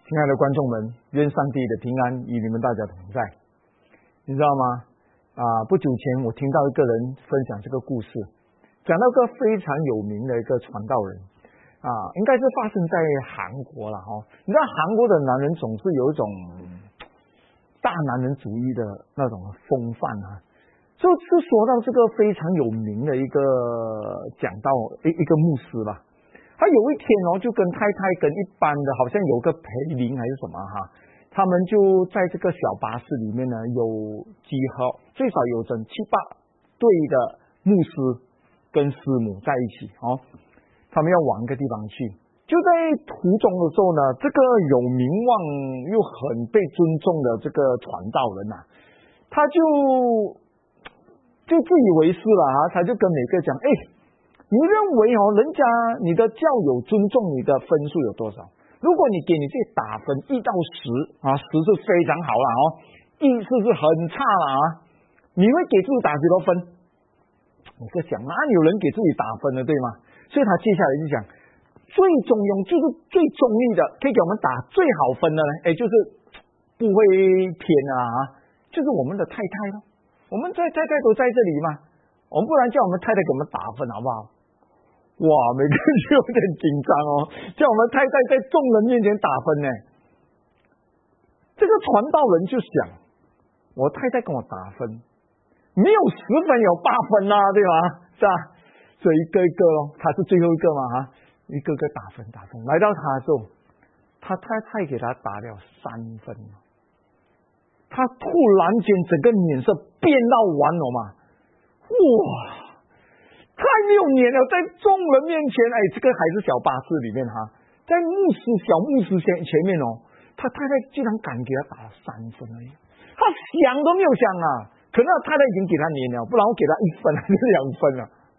亲爱的观众们，愿上帝的平安与你们大家同在。你知道吗？不久前我听到一个人分享这个故事，讲到一个非常有名的一个传道人应该是发生在韩国了哈。你知道韩国的男人总是有一种大男人主义的那种风范就是说到这个非常有名的一个讲道一个牧师吧。他有一天就跟太太跟一般的好像有个陪邻还是什么他们就在这个小巴士里面呢有集合最少有整7-8对的牧师跟师母在一起他们要往一个地方去，就在途中的时候呢，这个有名望又很被尊重的这个传道人他就自以为是了他就跟每个讲你认为人家你的教友尊重你的分数有多少？如果你给你自己打分1到1010是非常好了1是很差了你会给自己打几多分？你在想哪里有人给自己打分的，对吗？所以他接下来就讲最中庸就是最中立的，可以给我们打最好分的呢就是不会偏就是我们的太太咯。我们太太都在这里嘛，我们不然叫我们太太给我们打分好不好？哇，每个人就有点紧张叫我们太太在众人面前打分呢。这个传道人就想，我太太跟我打分，没有10分有8分对吧？是吧？所以一个一个他是最后一个嘛一个个打分，来到他的时候，他太太给他打了3分，他突然间整个脸色变到完了嘛，哇！太没有脸了，在众人面前这个还是小巴士里面在小牧师前面他太太居然敢给他打了3分而已，他想都没有想可能他太太已经给他脸了，不然我给他1分还是2分了。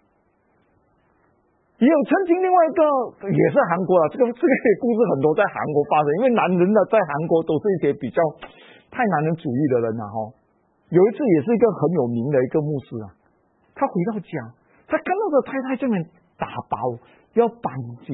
也有曾经另外一个也是韩国这个故事很多在韩国发生，因为男人在韩国都是一些比较太男人主义的人有一次也是一个很有名的一个牧师他回到家，他看到的太太这边打包要搬家，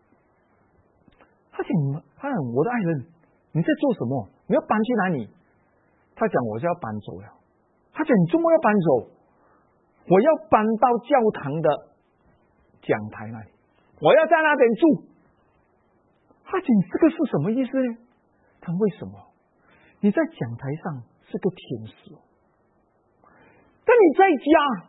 他讲我的爱人你在做什么？你要搬去哪里？他讲我是要搬走了。他讲你周末要搬走？我要搬到教堂的讲台那里，我要在那边住。他讲这个是什么意思呢？他为什么？你在讲台上是个天使，但你在家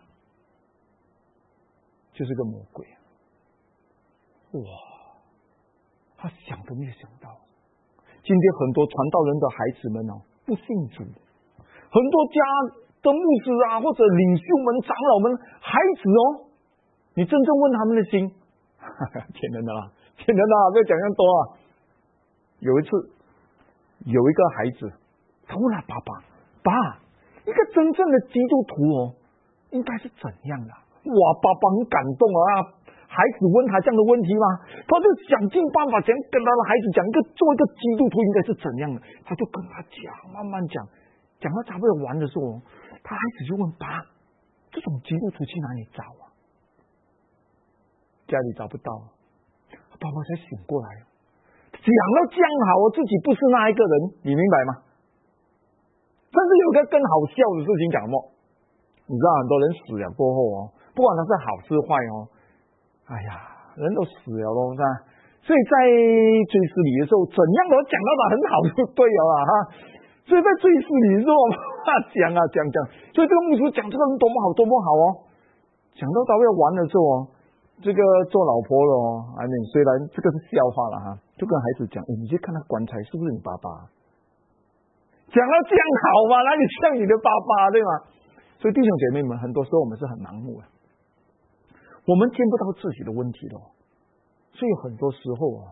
就是个魔鬼。哇，他想都没有想到，今天很多传道人的孩子们不信主，很多家的牧师或者领袖们长老们孩子你真正问他们的心骗人的啦，不要讲那么多有一次有一个孩子他问他爸一个真正的基督徒应该是怎样的？哇，爸爸很感动孩子问他这样的问题吗？他就想尽办法想跟他的孩子讲做一个基督徒应该是怎样的，他就跟他讲，慢慢讲到差不多完的时候他孩子就问爸，这种基督徒去哪里找家里找不到爸爸才醒过来讲到这样好自己不是那一个人，你明白吗？甚至有个更好笑的事情讲你知道很多人死了过后不管他是好是坏人都死了是吧？所以在追思礼的时候怎样都讲到他很好就对了所以在追思礼的时候讲所以这个牧师讲这个人多么好讲到他要完了之后这个做老婆了虽然这个是笑话了就跟孩子讲你去看他棺材是不是你爸爸？讲到这样好吗？哪里像你的爸爸，对吗？所以弟兄姐妹们，很多时候我们是很盲目的，我们见不到自己的问题所以很多时候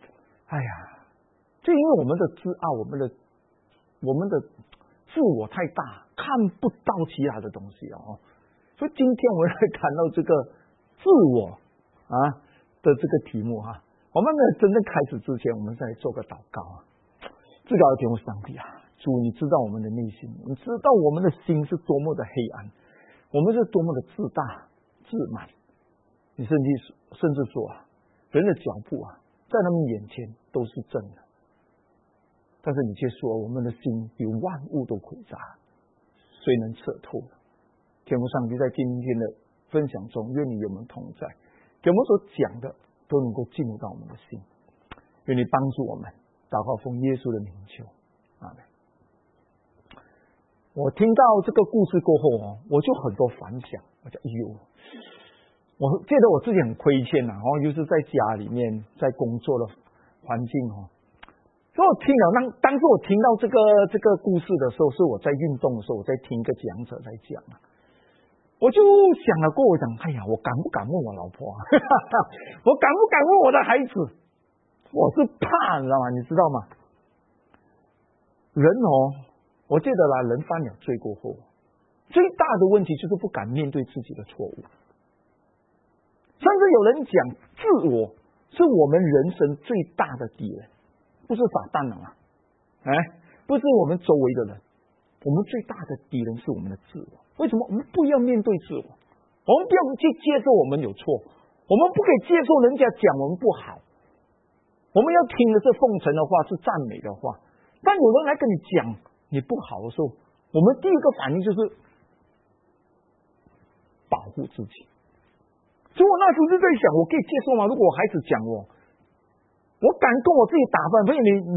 就因为我们的自傲，我们的自我太大，看不到其他的东西所以今天我们来谈到这个自我的这个题目我们在真正开始之前，我们再做个祷告至高的天父上帝主，你知道我们的内心，你知道我们的心是多么的黑暗，我们是多么的自大自满。你甚至说人的脚步在他们眼前都是正的， 但是你却说我们的心比万物都诡诈，谁能测透呢？天父上帝在今天的分享中，愿你与我们同在，给我们所讲的都能够进入到我们的心，愿你帮助我们。祷告奉耶稣的名求，阿们。我听到这个故事过后我就很多反响，我讲我觉得我自己很亏欠就是在家里面在工作的环境所以我听了当时我听到这个故事的时候，是我在运动的时候，我在听一个讲者在讲我就想了过，我讲哎呀，我敢不敢问我老婆我敢不敢问我的孩子？我是怕，你知道吗？人我记得人犯了罪过后，最大的问题就是不敢面对自己的错误。甚至有人讲，自我是我们人生最大的敌人，不是撒旦不是我们周围的人，我们最大的敌人是我们的自我。为什么我们不要面对自我？我们不要去接受我们有错，我们不可以接受人家讲我们不好，我们要听的是奉承的话，是赞美的话。但有人来跟你讲你不好的时候，我们第一个反应就是保护自己。所以我那时就在想，我可以接受吗？如果我孩子讲我敢跟我自己打分，所以你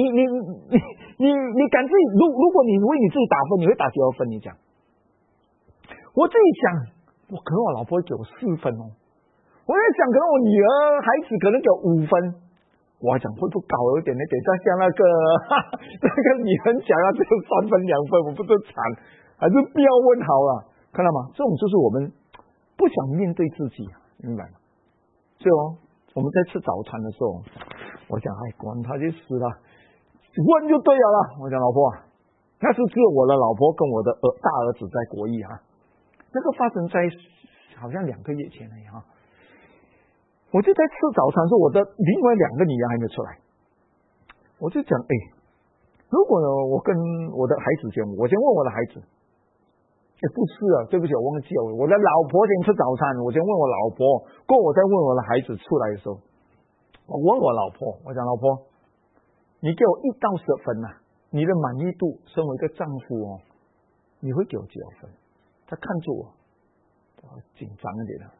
敢自己，如果你为你自己打分，你会打几多分？你讲，我自己想，可能我老婆会给我4分我在想，可能我女儿孩子可能给我5分，我还讲会不会高一点呢？等下像那个女人讲只有3分2分，我不是惨，还是不要问好了？看到吗？这种就是我们不想面对自己，明白吗？所以我们在吃早餐的时候，我讲管他去死了，问就对了。我讲老婆那是只有我的老婆跟我的大儿子在国艺那个发生在好像2个月前了我就在吃早餐的时候，我的另外2个女儿还没出来，我就讲如果我跟我的孩子讲，我先问我的孩子。不是对不起，我忘记了。我的老婆先吃早餐，我先问我老婆，过我再问我的孩子出来的时候，我问我老婆，我讲老婆，你给我1到10分你的满意度，身为一个丈夫你会给我几多分？他看住我紧张一点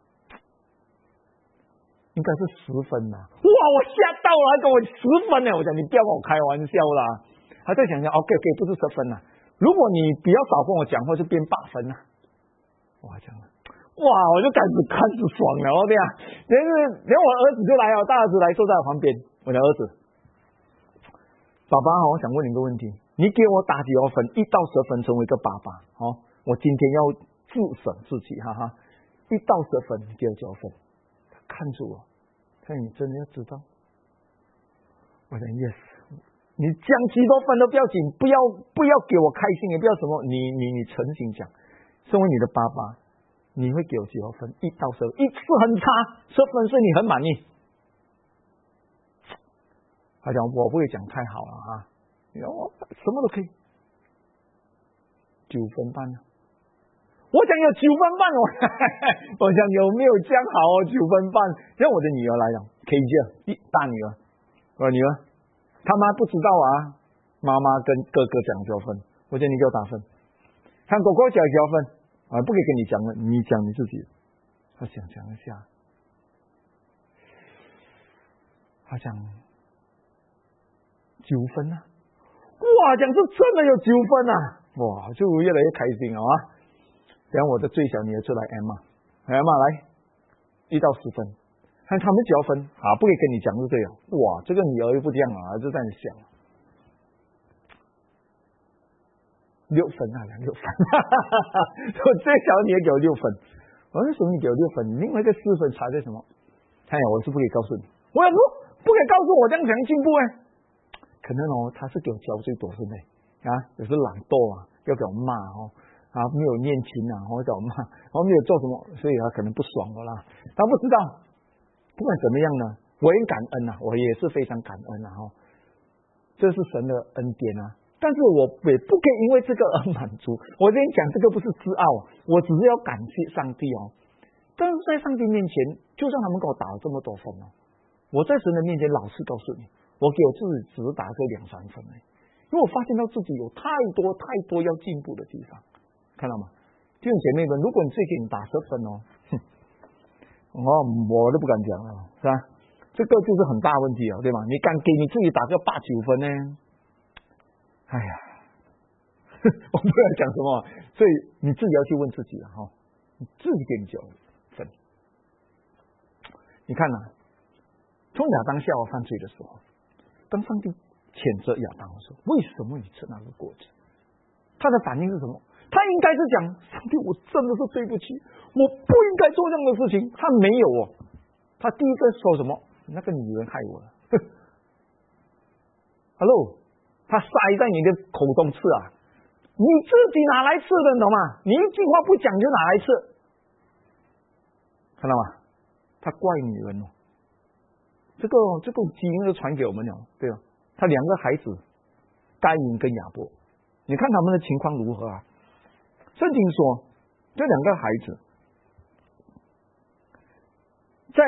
应该是10分哇，我吓到了，给我10分我讲你不要跟我开玩笑啦。他再想想 OK 不是10分如果你比较少跟我讲话，就变8分哇，这样我就开始爽了对呀。连我儿子就来大儿子来坐在我旁边，我的儿子，爸爸我想问你一个问题，你给我打几多分？1到10分成为一个爸爸我今天要自省自己1到10分，你给我几多分？他看住我，看你真的要知道。我讲 yes。你讲几多分都不要紧，不要给我开心，也不要什么，你诚心讲，身为你的爸爸，你会给我几多分？1到10分，1是很差，10分是你很满意。他讲我不会讲太好了什么都可以，9分半我讲有9分半我讲有没有这样好9分半？让我的女儿来讲，可以这样，大女儿，我女儿。他妈不知道妈妈跟哥哥讲几多分，我叫你给我打分。看狗狗讲几多分不可以跟你讲了，你讲你自己。他想一下，他讲9分哇，讲是真的有9分哇，就越来越开心然后我的最小女儿出来 Emma 来1到10分。看他们几多分不可以跟你讲就对了。哇，这个女儿又不这样就在那想6分6分我最小女儿给我6分，我为什么你给我6分？另外一个4分差在什么？哎呀，我是不可以告诉你，我要说不可以告诉我这样才能进步可能他是给我教最多分有时懒惰要给我骂没有念经或者我骂没有做什么，所以他可能不爽我啦。他不知道。不管怎么样呢，我也感恩我也是非常感恩这是神的恩典但是我也不可以因为这个而满足。我跟你讲，这个不是自傲，我只是要感谢上帝但是在上帝面前，就算他们给我打了这么多分我在神的面前老实告诉你，我给我自己只打个2-3分因为我发现到自己有太多要进步的地方，看到吗？弟兄姐妹们，如果你最近打10分我都不敢讲了，是吧？这个就是很大问题啊，对吧？你敢给你自己打个8、9分呢？哎呀，我不知道讲什么，所以你自己要去问自己了哈，你自己给你9分。你看从亚当夏娃犯罪的时候，当上帝谴责亚当说：“为什么你吃那个果子？”他的反应是什么？他应该是讲：“上帝，我真的是对不起，我不应该做这样的事情。”他没有哦，他第一个说什么？那个女人害我了。Hello， 他塞在你的口中吃啊，你自己拿来吃的，你懂吗？你一句话不讲就拿来吃，看到吗？他怪女人哦，这个基因就传给我们了，对吧？他2个孩子，该隐跟亚伯，你看他们的情况如何啊？圣经说，这2个孩子在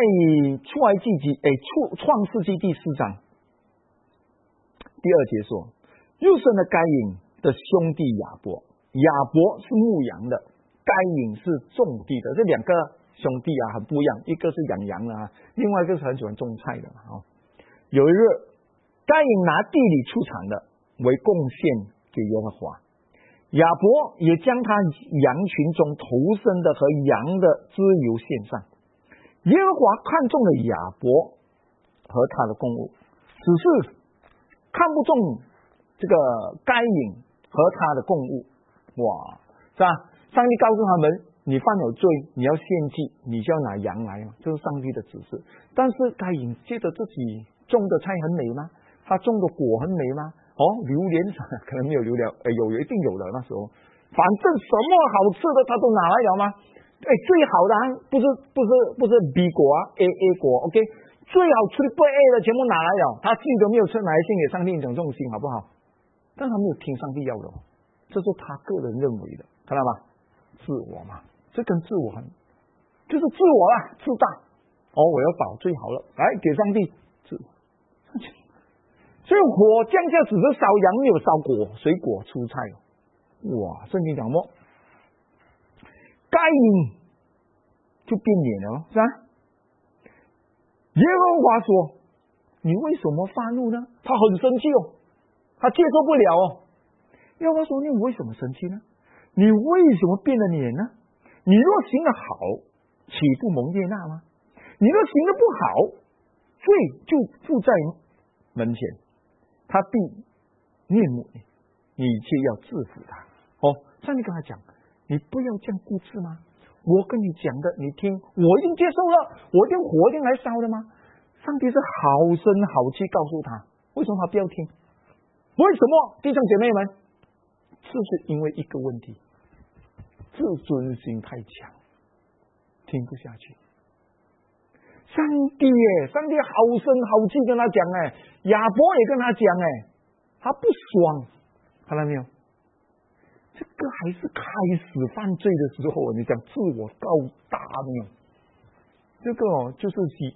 创世纪第4章第2节说，又生了该隐的兄弟亚伯，亚伯是牧羊的，该隐是种地的。这2个兄弟啊很不一样，一个是养羊的啊，另外一个是很喜欢种菜的啊。有一日，该隐拿地里出产的为贡献给耶和华，亚伯也将他羊群中头生的和羊的脂油献上。耶和华看中了亚伯和他的供物，只是看不中这个该隐和他的供物。哇，是吧？上帝告诉他们，你犯了罪，你要献祭，你就要拿羊来，这是上帝的指示。但是该隐觉得自己种的菜很美吗？他种的果很美吗？榴莲可能没有榴莲，有一定有的那时候，反正什么好吃的他都拿来了吗？最好的不是 B 果啊 ，A 果 ，OK， 最好Triple A 的全部拿来了，他自己都没有吃，拿来献给上帝，一种重心好不好？但他没有听上帝要的，这是他个人认为的，看到吗？自我嘛，这跟自我就是自我啦，自大。我要找最好了，来给上帝自我。所以火降下只是烧羊，没有烧水果蔬菜。哇，圣经讲什么？该隐就变脸了，是吧？耶和华说：“你为什么发怒呢？”他很生气哦，他接受不了哦。耶和华说：“你为什么生气呢？你为什么变了脸呢？你若行得好，岂不蒙悦纳吗？你若行得不好，罪就附在门前，他必念慕你，你却要制服他。”上帝跟他讲，你不要这样固执吗？我跟你讲的，你听，我已经接受了，我一定火一定来烧的吗？上帝是好声好气告诉他，为什么他不要听？为什么？弟兄姐妹们，就是因为一个问题，自尊心太强，听不下去。上帝好声好气跟他讲亚伯也跟他讲他不爽，看到没有？这个还是开始犯罪的时候，你讲自我高大没有？这个就是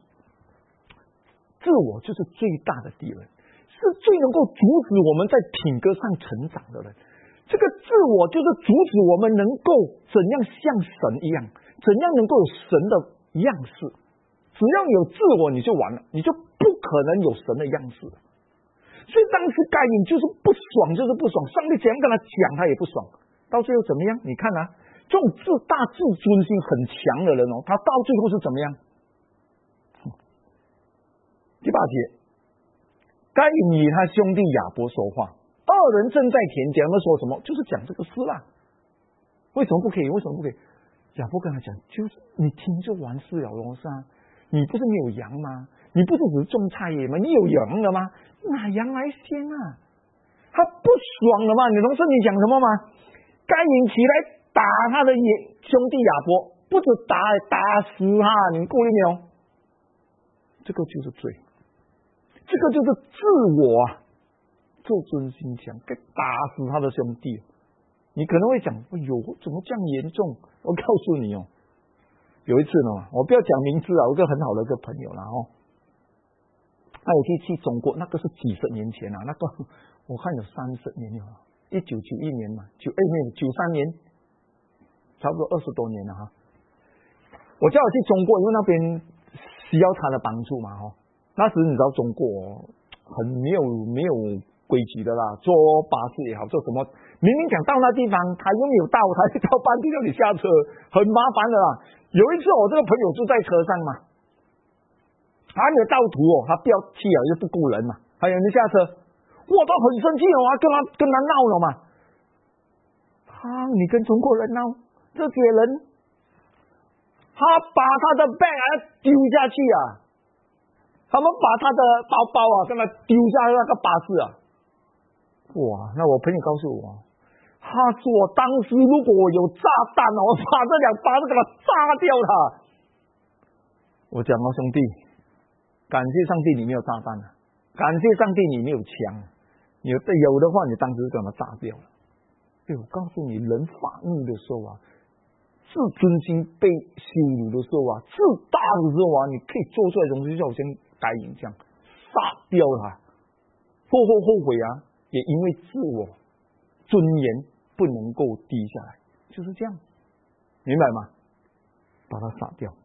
自我就是最大的敌人，是最能够阻止我们在品格上成长的人。这个自我就是阻止我们能够怎样像神一样，怎样能够有神的样式。只要有自我，你就完了，你就不可能有神的样式。所以当时该隐就是不爽，就是不爽，上帝怎样跟他讲他也不爽，到最后怎么样？你看这种自大自尊心很强的人他到最后是怎么样？第8节，该隐与他兄弟亚伯说话，2人正在田间，他们说什么？就是讲这个事啦。为什么不可以？为什么不可以？亚伯跟他讲，就是你听就完事了咯，是啊，你不是没有羊吗？你不是只是种菜耶吗？你有羊了吗？拿羊来先啊！他不爽了吗？你懂圣经讲什么吗？该隐起来打他的兄弟亚伯，不止打死他，你们顾虑没有？这个就是罪，这个就是自我自尊心强，该打死他的兄弟。你可能会讲，哎呦，怎么这样严重？我告诉你有一次呢，我不要讲名字有一个很好的一个朋友他有去中国，那个是几十年前那个我看有30年了，1991年嘛，93年，差不多20多年了哈。我叫我去中国，因为那边需要他的帮助嘛哈。那时你知道中国很没有规矩的啦，坐巴士也好，做什么，明明讲到那地方，他又没有到，他就到半地让你下车，很麻烦的啦。有一次我这个朋友就在车上嘛，还没有到途他不要气啊，又不顾人嘛，还有人下车，我都很生气跟他闹了嘛。你跟中国人闹，这些人他把他的 bag 丢下去啊，他们把他的包包跟他丢下那个巴士啊。哇，那我朋友告诉我，他说当时如果我有炸弹我把这2巴士给他炸掉他。我讲兄弟，感谢上帝你没有炸弹啊，感谢上帝你没有枪，有的话你当时就给他炸掉了。我告诉你，人发怒的时候自尊心被羞辱的时候自大的时候你可以做出来的东西就好像该影这样杀掉他，后悔也因为自我尊严不能够低下来，就是这样，明白吗？把他杀掉。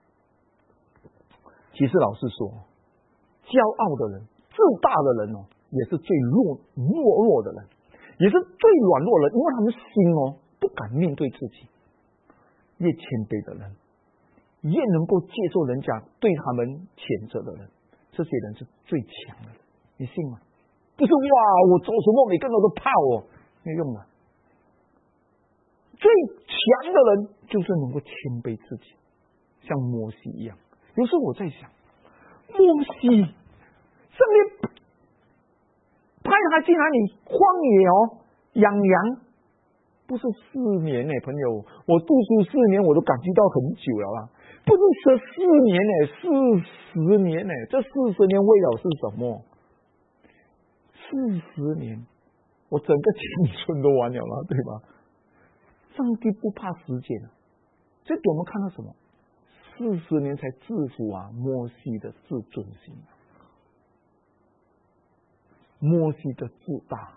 其实老实说，骄傲的人、自大的人也是最懦弱的人，也是最软弱的人，因为他们心不敢面对自己。越谦卑的人，越能够接受人家对他们谴责的人，这些人是最强的人，你信吗？不是我做什么每个人都怕我，没用的。最强的人就是能够谦卑自己，像摩西一样。有时候我在想，摩西上面派他去哪里荒野养羊，不是4年朋友，我读书4年我都感觉到很久了啦，不是14年40年这40年为了是什么？40年，我整个青春都完了了，对吧？上帝不怕时间这给我们看到什么？40年才制服摩西的自尊心，摩西的自大，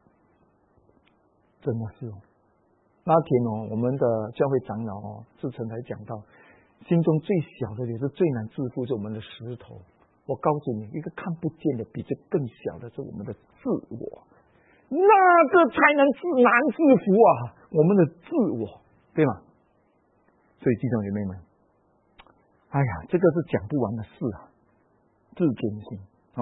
真的是那天我们的教会长老志成才讲到，心中最小的也是最难制服，是我们的石头。我告诉你，一个看不见的比这更小的是我们的自我，那个才难制服我们的自我，对吗？所以弟兄姐妹们，这个是讲不完的事自尊心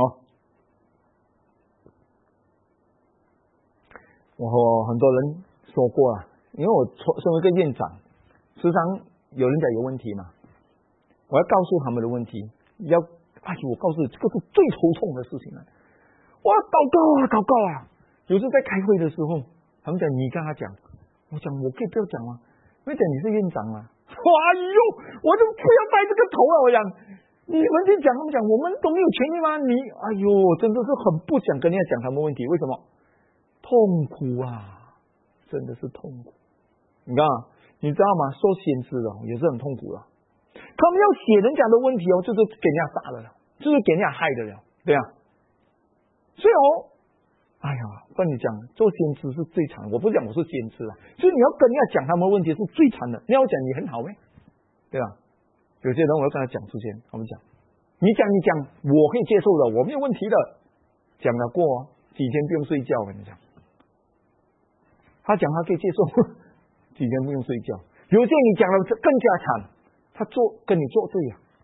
我和很多人说过因为我身为一个院长，时常有人家有问题嘛，我要告诉他们的问题，我告诉你，这个是最头痛的事情我要祷告有时在开会的时候，他们讲你跟他讲，我讲我可以不要讲吗？因为讲你是院长嘛。我就不要带这个头我讲你们去讲，他们讲我们都没有权利吗？真的是很不想跟人家讲他们问题，为什么？痛苦真的是痛苦。你知道吗？做先知也是很痛苦的。他们要写人家的问题就是给人家杀的了，就是给人家害的了，对啊。所以跟你讲，做先知是最惨的。我不讲我是先知所以你要跟人家讲他们问题是最惨的。你要讲你很好对吧？有些人我要跟他讲之前，他们讲你讲我可以接受的，我没有问题的，讲了过几天不用睡觉，我跟你讲。他讲他可以接受几天不用睡觉，有些你讲了更加惨，他跟你作对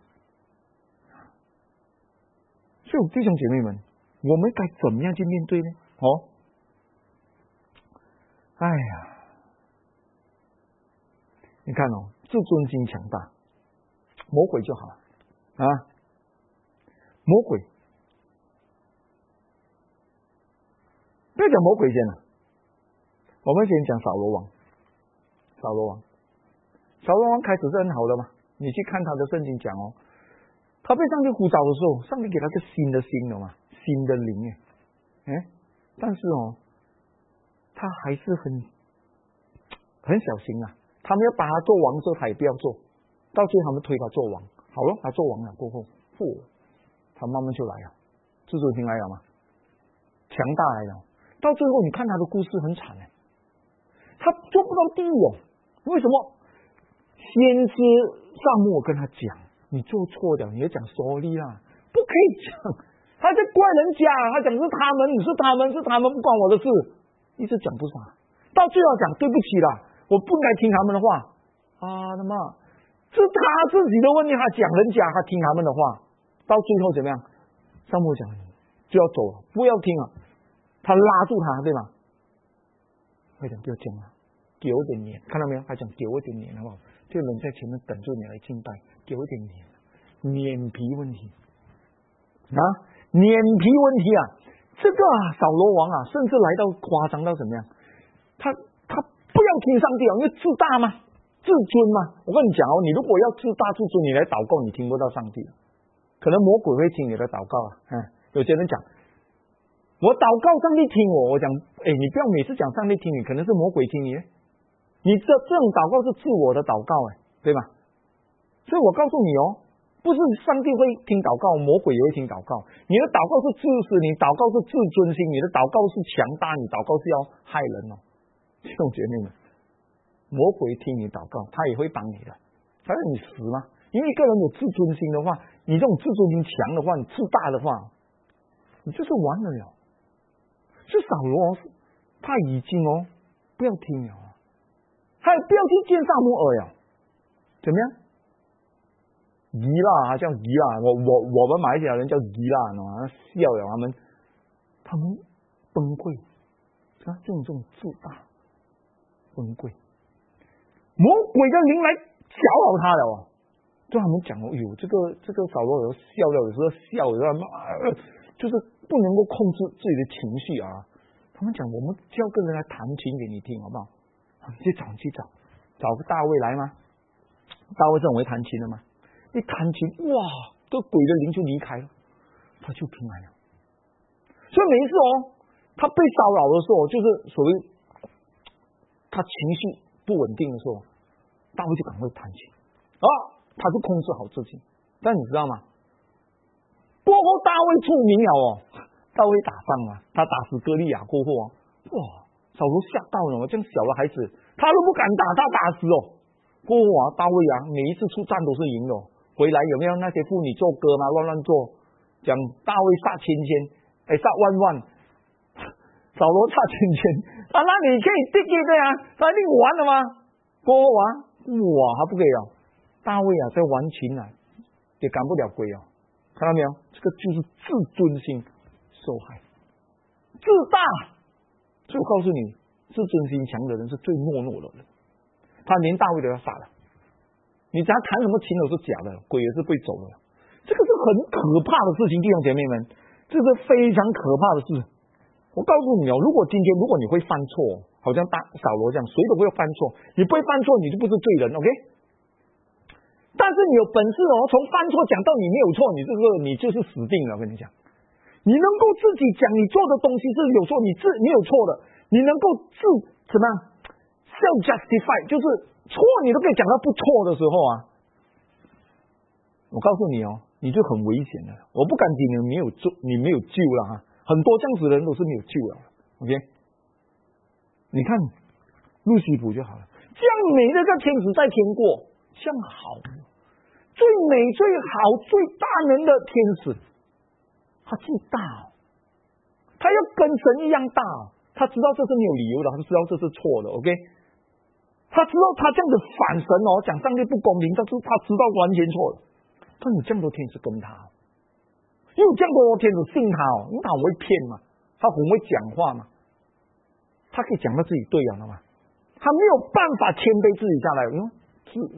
所以弟兄姐妹们，我们该怎么样去面对呢？你看自尊心强大，魔鬼就好了魔鬼，不要讲魔鬼先我们先讲扫罗王。扫罗王开始是很好的嘛，你去看他的圣经讲他被上帝呼召的时候，上帝给他个新的心了嘛，新的灵但是他还是很小心他们要把他做王的时候，他也不要做，到最后他们推他做王，好了，他做王了过后他慢慢就来了，自尊心来了嘛。 强大来了。到最后你看他的故事很惨哎，他做不到第一哦。为什么？先知撒母耳跟他讲，你做错了，你要讲 sorry 啦，不可以讲。他在怪人家，他讲是他们，是他们，不关我的事，一直讲不上。到最后讲对不起啦，我不应该听他们的话啊，那么是他自己的问题，他讲人家，他听他们的话，到最后怎么样？撒母耳讲就要走了，不要听了，他拉住他，对吗？他讲不要讲了，给我点脸，看到没有？他讲给我点脸，好不好？这个人在前面等着你来敬拜，给我点脸皮问题啊，脸皮问题啊！这个扫罗王啊，甚至来到夸张到怎么样？他不要听上帝啊，因为自大嘛，自尊嘛。我跟你讲哦，你如果要自大自尊，你来祷告，你听不到上帝，可能魔鬼会听你的祷告啊。有些人讲，我祷告上帝听我，我讲，你不要每次讲上帝听你，可能是魔鬼听你。你这种祷告是自我的祷告，对吧？所以我告诉你哦，不是上帝会听祷告，魔鬼也会听祷告。你的祷告是自私，你祷告是自尊心，你的祷告是强大，你祷告是要害人哦。弟兄姐妹们，魔鬼听你祷告，他也会帮你的，他让你死吗？因为一个人有自尊心的话，你这种自尊心强的话，你自大的话，你就是完了了。是扫罗，他已经不要听了，他也不要去见撒母耳了，怎么样？疑啦，叫疑啦，我们马来西亚人叫疑啦，笑了他们崩溃，啊，这种自大崩溃，魔鬼的灵来搅扰他了啊！对他们讲这个扫罗有笑了，有时候笑，有时候就是不能够控制自己的情绪啊。他们讲，我们叫个人来弹琴给你听，好不好？去找个大卫来吗？大卫是很会弹琴的吗？一弹琴，哇，这鬼的灵就离开了，他就平安了。所以每一次他被骚扰的时候，就是所谓他情绪不稳定的时候，大卫就赶快弹琴啊，他就控制好自己。但你知道吗？过后大卫出名了大卫打仗啊，他打死歌利亚过后哇，扫罗吓到了，这样小的孩子他都不敢打，他打死过后大卫每一次出战都是赢的。回来有没有那些妇女做歌嘛，乱做，讲大卫杀千千，杀万万，扫罗杀千千，那你可以对啊，他一定完了吗？过后哇，他不可以大卫在玩琴也赶不了鬼看到没有？这个就是自尊心受害，自大。所以我告诉你，自尊心强的人是最懦弱的人，他连大卫都要杀了。你只要弹什么琴都是假的，鬼也是会走的，这个是很可怕的事情，弟兄姐妹们，这是非常可怕的事。我告诉你如果今天你会犯错，好像扫罗这样，谁都会犯错，你不会犯错，你就不是罪人 ，OK？ 但是你有本事从犯错讲到你没有错，你就是死定了。我跟你讲，你能够自己讲你做的东西是有错，你有错的，你能够怎么样 self justify， 就是错你都可以讲到不错的时候我告诉你你就很危险了。我不敢讲你没有救了很多这样子的人都是没有救了。OK， 你看路西弗就好了，这样美的个天使在天过，这样好，最美最好最大能的天使，他自大他要跟神一样大他知道这是没有理由的，他知道这是错的。 OK，他知道他这样子反神讲上帝不公平，他知道完全错了。但有这样多天使跟他，有这样多天使信他因为他很会骗嘛，他很会讲话嘛，他可以讲到自己对了嘛，他没有办法谦卑自己下来，因为自我，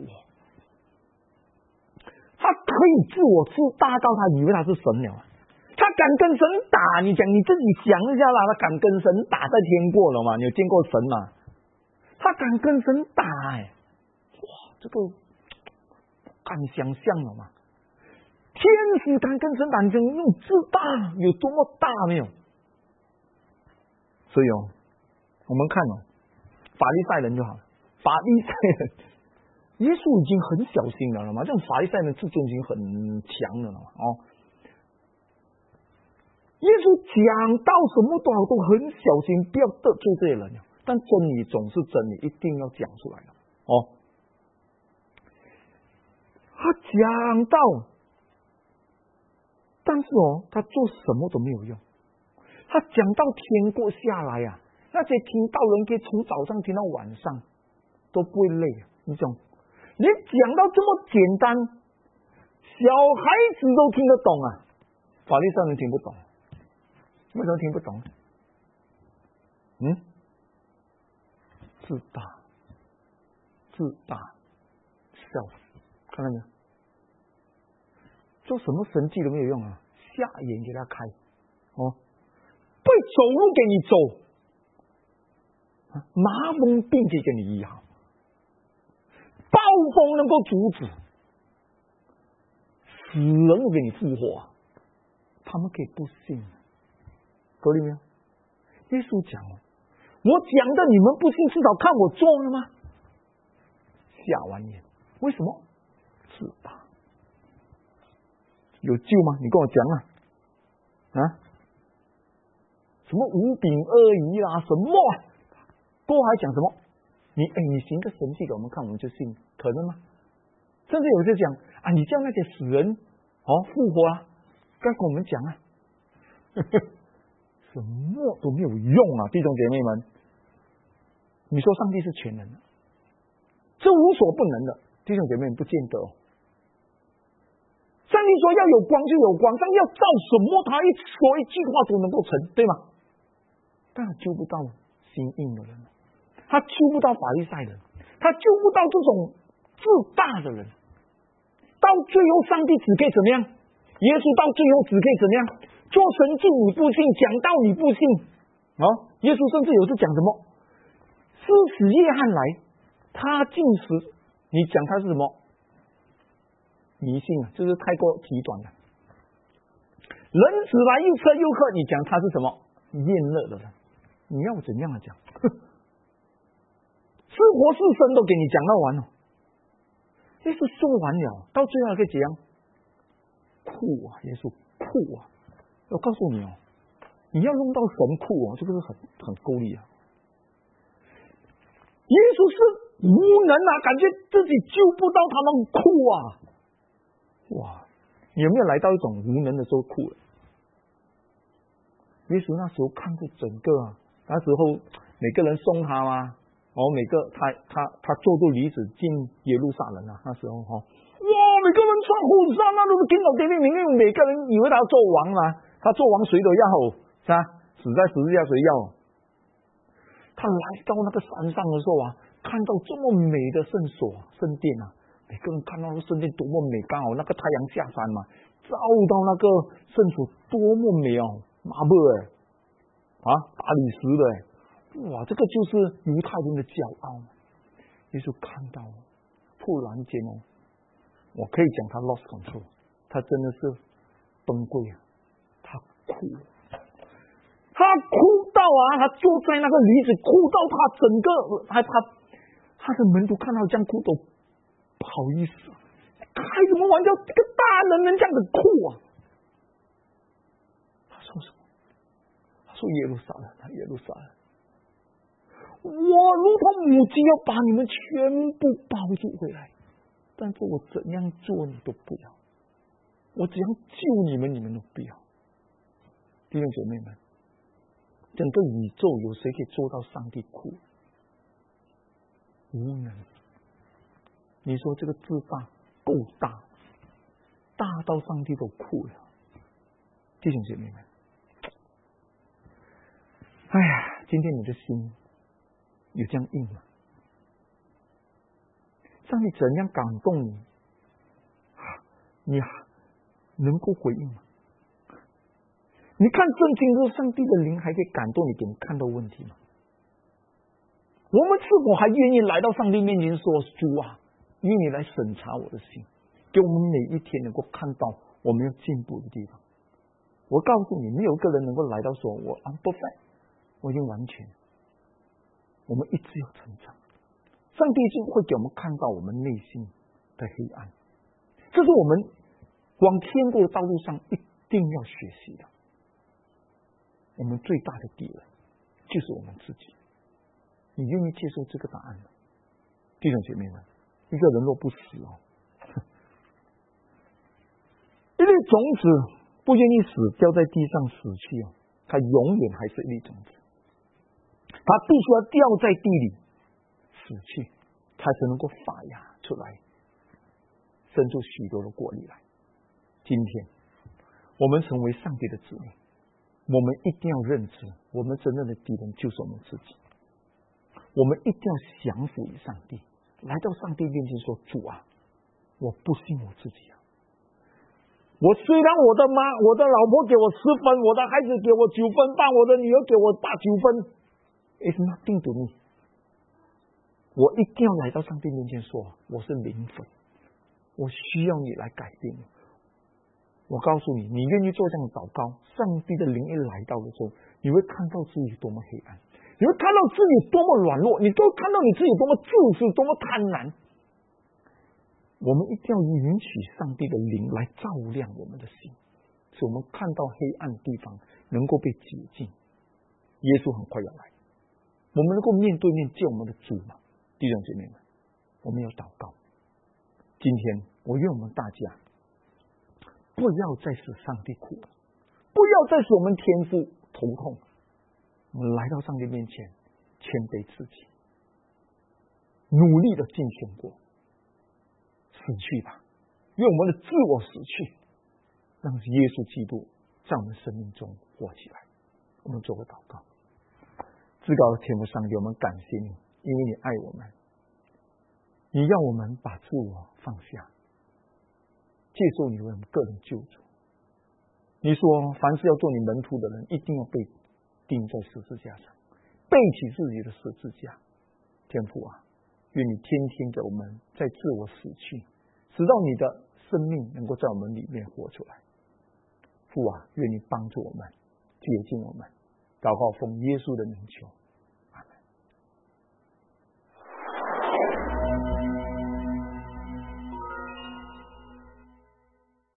他可以自我自大到他以为他是神了，他敢跟神打。你讲你自己想一下啦，他敢跟神打在天过了嘛？你有见过神吗？他敢跟神打哇，这个敢想象了吗？天使敢跟神打，你用自大有多么大没有？所以我们看法利赛人就好了。法利赛人，耶稣已经很小心了嘛，这种法利赛人自尊心很强的了耶稣讲到什么都很小心，不要得罪这些人。但真理总是真理，一定要讲出来的哦。他讲到，但是他做什么都没有用。他讲到天国下来啊，那些听到人可以从早上听到晚上都不会累啊。你讲，你讲到这么简单，小孩子都听得懂啊，法利赛人听不懂。为什么听不懂？自大，笑死！看到没有？做什么神迹都没有用啊！瞎眼给他开，不会走路给你走，麻风病可以给你医好，暴风能够阻止，死人都给你复活，他们可以不信。各位没有？耶稣讲我讲的你们不信，至少看我做了吗？瞎玩眼，为什么？自大。有救吗？你跟我讲什么五饼二鱼啦，什么过还讲什么？你行个神迹给我们看，我们就信，可能吗？甚至有些讲你叫那些死人复活啊，该跟我们讲什么都没有用啊，弟兄姐妹们，你说上帝是全能的，这无所不能的，弟兄姐妹们不见得上帝说要有光就有光，上帝要造什么，他说一句话都能够成，对吗？但他救不到心硬的人，他救不到法利赛人，他救不到这种自大的人。到最后，上帝只可以怎么样？耶稣到最后只可以怎么样？做神迹你不信，讲道你不信耶稣甚至有次讲什么？施洗约翰来，他进食，你讲他是什么？迷信啊，就是太过极端了。人子来又吃又喝，你讲他是什么？厌乐的人。你要怎样讲？是活是生都给你讲到完了。耶稣说完了，到最后还可以怎样？酷啊，耶稣酷啊！我告诉你你要用到神酷这个是很够力啊。耶稣是无能啊，感觉自己救不到他们，酷啊！哇，你有没有来到一种无能的时候哭了？耶稣那时候看着整个那时候每个人送他每个他坐住驴子进耶路撒冷那时候哇，每个人穿护衫都是听到天命名，因为每个人以为他要做王他做王谁都要是吧？死在十字架谁要？他来到那个山上的时候看到这么美的圣所圣殿每个人看到圣殿多么美，刚好那个太阳下山嘛，照到那个圣所多么美马布大理石的哇，这个就是犹太人的骄傲。耶稣看到突然间我可以讲他 lost control， 他真的是崩溃他哭到他坐在那个驴子，哭到他整个他的门徒看到这样哭都不好意思开什么玩笑，这个大人能这样子哭他说什么？他说耶路撒冷耶路撒冷，我如同母鸡要把你们全部抱住回来，但是我怎样做你都不要，我怎样救你们都不要。弟兄姐妹们，整个宇宙有谁可以做到上帝哭？无能。你说这个自大够大到上帝都哭了。弟兄姐妹们，今天你的心有这样硬吗？上帝怎样感动你，你能够回应吗？你看圣经中上帝的灵还可以感动你，给你看到问题吗？我们是否还愿意来到上帝面前说，主愿意来审查我的心，给我们每一天能够看到我们要进步的地方。我告诉你，没有一个人能够来到说我 I'm perfect， 我已经完全。我们一直要成长，上帝就会给我们看到我们内心的黑暗，这是我们往天国的道路上一定要学习的。 我们最大的敌人就是我们自己。你愿意接受这个答案吗？弟兄姐妹们，一个人若不死一粒种子不愿意死，掉在地上死去它永远还是一粒种子，它必须要掉在地里死去，才能够发芽出来，生出许多的果粒来。今天我们成为上帝的子民，我们一定要认知，我们真正的敌人就是我们自己。我们一定要降服于上帝，来到上帝面前说：主啊，我不信我自己啊！我虽然我的老婆给我10分，我的孩子给我9分半，我的女儿给我8、9分 ，It's nothing to me。我一定要来到上帝面前说：我是零分，我需要你来改变我。我告诉你，你愿意做这样的祷告，上帝的灵一来到的时候，你会看到自己多么黑暗，你会看到自己多么软弱，你都看到你自己多么自私，多么贪婪。我们一定要允许上帝的灵来照亮我们的心，使我们看到黑暗的地方能够被洁净。耶稣很快要来，我们能够面对面见我们的主吗？弟兄姐妹们，我们要祷告。今天我愿我们大家不要再使上帝苦了，不要再使我们天父头痛。我们来到上帝面前，谦卑自己，努力的进行过，死去吧，愿我们的自我死去，让耶稣基督在我们生命中活起来。我们做个祷告。至高的天父上帝，我们感谢你，因为你爱我们，你要我们把自我放下，接受你为我们个人救主。你说凡是要做你门徒的人，一定要被钉在十字架上，背起自己的十字架。天父啊，愿你天天给我们在自我死去，直到你的生命能够在我们里面活出来。父啊，愿你帮助我们，洁净我们。祷告奉耶稣的名求。